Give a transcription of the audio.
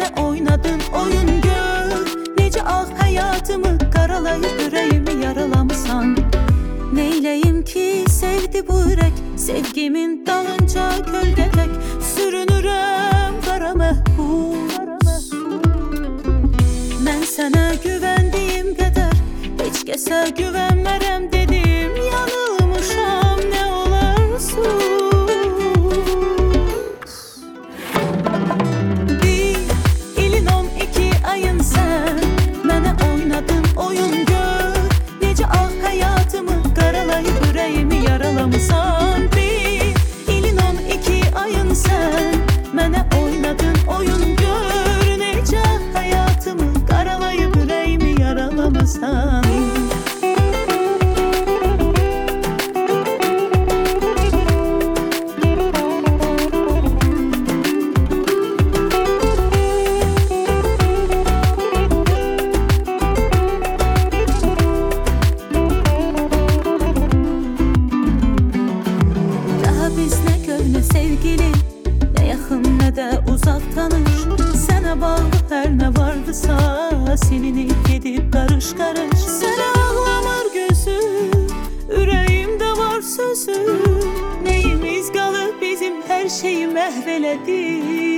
Mənə oynadın oyun gör. Necə ağ həyatımı qaralayıb ürəyimi yaralamısan. Neyləyim ki sevdi bu ürək, sevgimin dalınca kölgə tək sürünürəm qara məhbus. Mən sənə güvəndiyim qədər heç kəsə güvənmərəm dedim, yanılmışam nə olar sus. Bir ilin 12 ayın sən mənə oynadın oyun gör. Necə ağ həyatımı qaralayıb ürəyimi yaralamısan. Bir ilin 12 ayın sən mənə oynadın oyun gör. Necə həyatımı qaralayıb ürəyimi yaralamısan. Biz nə köhnə sevgili, nə yaxın nə də uzaq tanış. Sənə bağlı hər nə vardısa silinib gedib qarış-qarış. Sənə ağlamır gözüm, ürəyimdə var sözüm. Nəyimiz qalıb bizim hər şeyi məhv elədi.